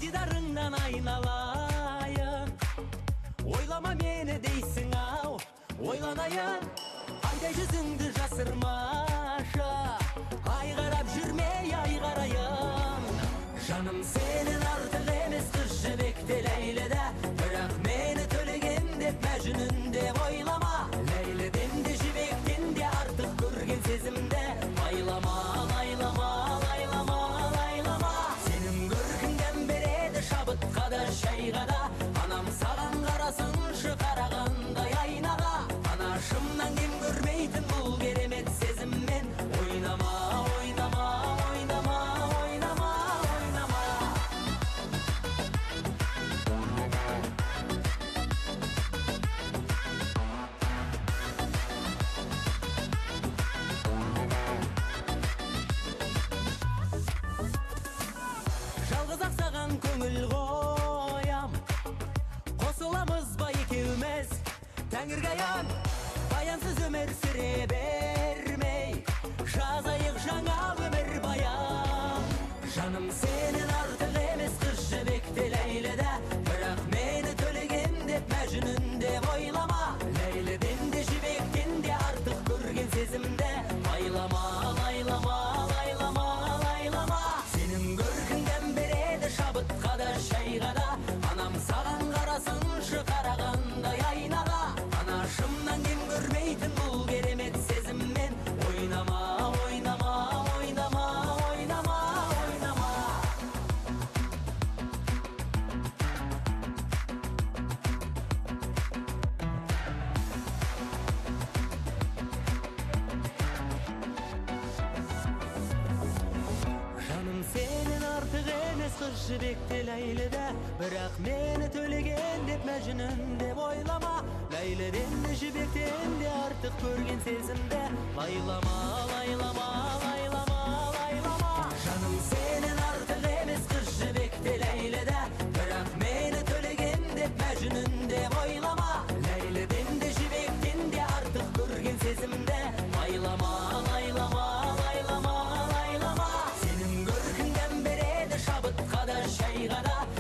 дидарыңнан айналайын. Ойлама мені дейсің ау, ойланайын. Айдай жүзіңді жасырмашы, ай қарап жүрмей ай қарайын. Жаным сенен артық емес қыз жібекте Ләйліде, бірақ мені төлеген деп Мәжнүн деп ойлама. Ләйліден де жібектен де артық көрген сезімді байлама, лайлама, лайлама, лайлама. Сенің көркіңден береді шабытқа да шайға да, анам саған қарасыншы қарағандай айнаға. Анашымнан кем көрмейтін бұл керемет сезіммен ойнама, ойнама, ойнама, ойнама, ойнама. Жалғыз ақ саған көңіл қоям, қосыламыз ба екеуміз тәңірге аян. Баянсыз өмір сүре бермей, жазайық жаңа өмір баян. Жаным сенен артық емес қыз жібекте Ләйліде, бірақ мені төлеген деп Мәжнүн деп ойлама. Ләйліден де жібектен де артық көрген сезімді байлама, лайлама, лайлама, лайлама. Сенің көркіңден береді шабытқа да шайға да, анам саған қарасыншы қарағандай айнаға. Анашымнан кем көрмейтін бұл керемет сезіммен ойнама, ойнама, ойнама, ойнама, ойнама. Жаным сенен артық емес қыз жібекте Ләйліде, бірақ мені төлеген деп Мәжнүн деп ойлама. Ләйліден де жібектен де артық көрген сезімді лайлама, лайлама, лайлама, лайлама. Жаным сенен артық емес қыз жібекте Ләйліде, бірақ мені төлеген деп Мәжнүн деп ойлама. Ләйліден де жібектен де артық көрген сезімді лайлама, лайлама, лайлама, лайлама. Сенің көркіңден береді шабытқа да шайға да,